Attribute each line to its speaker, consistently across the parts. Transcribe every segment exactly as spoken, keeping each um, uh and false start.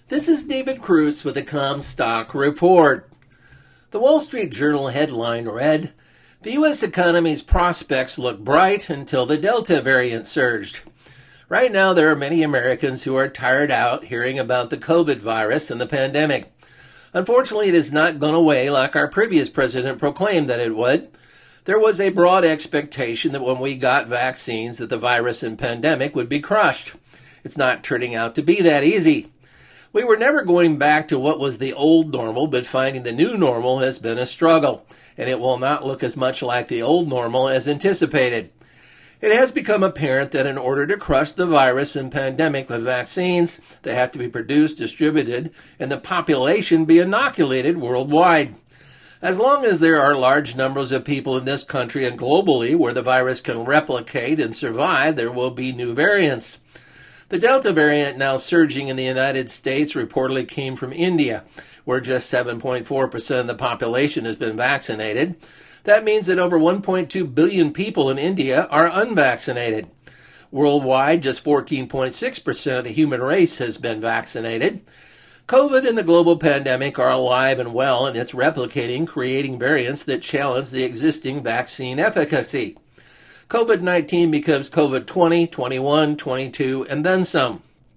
Speaker 1: This is David Cruz with the Comstock Report. The Wall Street Journal headline read, "The U S economy's prospects look bright until the Delta variant surged." Right now, there are many Americans who are tired out hearing about the COVID virus and the pandemic. Unfortunately, it has not gone away like our previous president proclaimed that it would. There was a broad expectation that when we got vaccines that the virus and pandemic would be crushed. It's not turning out to be that easy. We were never going back to what was the old normal, but finding the new normal has been a struggle, and it will not look as much like the old normal as anticipated. It has become apparent that in order to crush the virus and pandemic with vaccines, they have to be produced, distributed, and the population be inoculated worldwide. As long as there are large numbers of people in this country and globally where the virus can replicate and survive, there will be new variants. The Delta variant now surging in the United States reportedly came from India, where just seven point four percent of the population has been vaccinated. That means that over one point two billion people in India are unvaccinated. Worldwide, just fourteen point six percent of the human race has been vaccinated. COVID and the global pandemic are alive and well, and it's replicating, creating variants that challenge the existing vaccine efficacy. COVID nineteen becomes COVID twenty, twenty-one, twenty-two, and then some.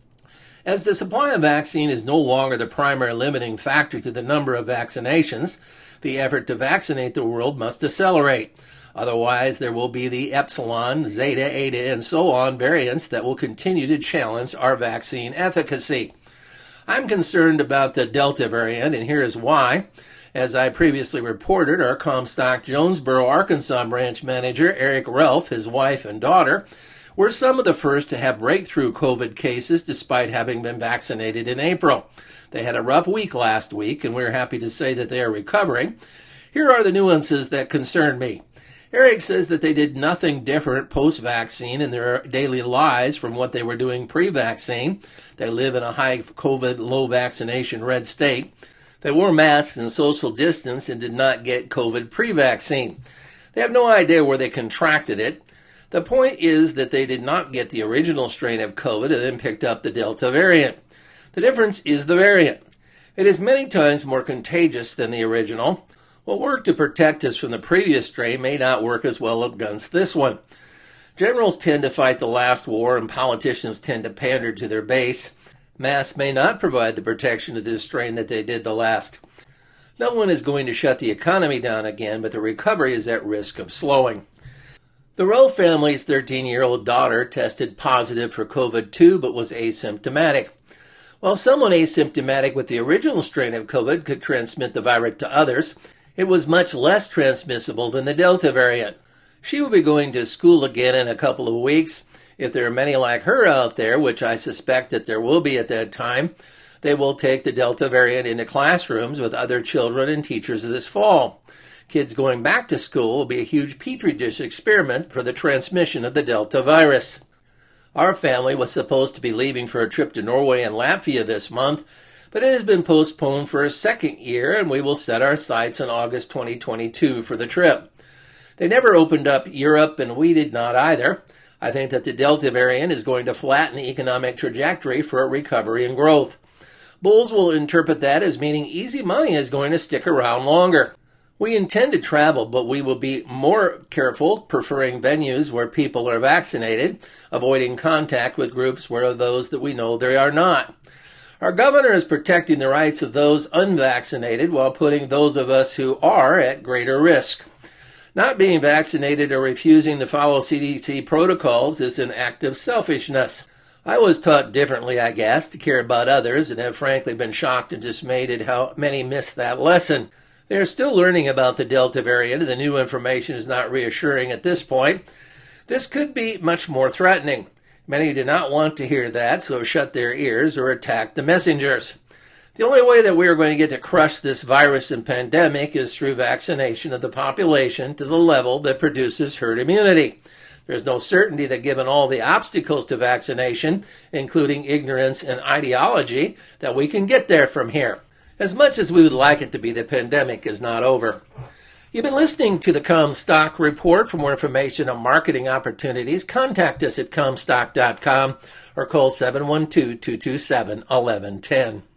Speaker 1: As the supply of vaccine is no longer the primary limiting factor to the number of vaccinations, the effort to vaccinate the world must accelerate. Otherwise, there will be the Epsilon, Zeta, Eta, and so on variants that will continue to challenge our vaccine efficacy. I'm concerned about the Delta variant, and here is why. As I previously reported, our Comstock Jonesboro, Arkansas branch manager, Eric Ralph, his wife and daughter, were some of the first to have breakthrough COVID cases despite having been vaccinated in April. They had a rough week last week, and we're happy to say that they are recovering. Here are the nuances that concern me. Eric says that they did nothing different post-vaccine in their daily lives from what they were doing pre-vaccine. They live in a high COVID, low vaccination red state. They wore masks and social distance and did not get COVID pre-vaccine. They have no idea where they contracted it. The point is that they did not get the original strain of COVID and then picked up the Delta variant. The difference is the variant. It is many times more contagious than the original. What worked to protect us from the previous strain may not work as well against this one. Generals tend to fight the last war and politicians tend to pander to their base. Masks may not provide the protection to this strain that they did the last. No one is going to shut the economy down again, but the recovery is at risk of slowing. The Rowe family's thirteen-year-old daughter tested positive for COVID two but was asymptomatic. While someone asymptomatic with the original strain of COVID could transmit the virus to others, it was much less transmissible than the Delta variant. She will be going to school again in a couple of weeks. If there are many like her out there, which I suspect that there will be at that time, they will take the Delta variant into classrooms with other children and teachers this fall. Kids going back to school will be a huge petri dish experiment for the transmission of the Delta virus. Our family was supposed to be leaving for a trip to Norway and Latvia this month, but it has been postponed for a second year, and we will set our sights on August twenty twenty-two for the trip. They never opened up Europe, and we did not either. I think that the Delta variant is going to flatten the economic trajectory for a recovery and growth. Bulls will interpret that as meaning easy money is going to stick around longer. We intend to travel, but we will be more careful, preferring venues where people are vaccinated, avoiding contact with groups where those that we know they are not. Our governor is protecting the rights of those unvaccinated while putting those of us who are at greater risk. Not being vaccinated or refusing to follow C D C protocols is an act of selfishness. I was taught differently, I guess, to care about others, and have frankly been shocked and dismayed at how many missed that lesson. They are still learning about the Delta variant, and the new information is not reassuring at this point. This could be much more threatening. Many do not want to hear that, so shut their ears or attack the messengers. The only way that we are going to get to crush this virus and pandemic is through vaccination of the population to the level that produces herd immunity. There's no certainty that given all the obstacles to vaccination, including ignorance and ideology, that we can get there from here. As much as we would like it to be, the pandemic is not over. You've been listening to the Comstock Report. For more information on marketing opportunities, contact us at comstock dot com or call seven one two, two two seven, one one one zero.